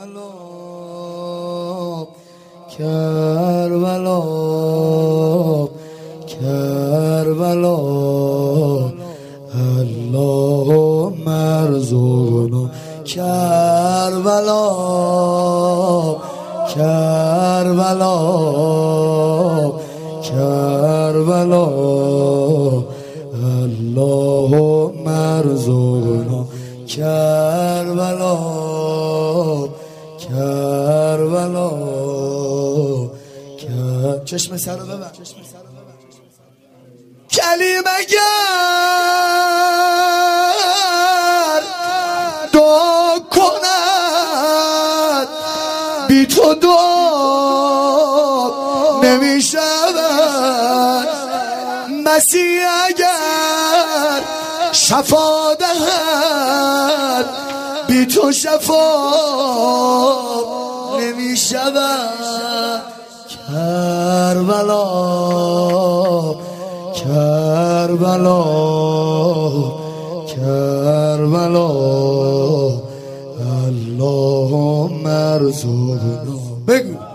کربلا کربلا اللهم ارزقنا کربلا کربلا کربلا اللهم ارزقنا کربلا کربلا چشم سر رو ببر کلمه گر دعا کند بی تو دعا نمی شود مسیح اگر شفا دهد بی تو شفا نمی شود کربلا کربلا کربلا اللهم ارزقنا بگو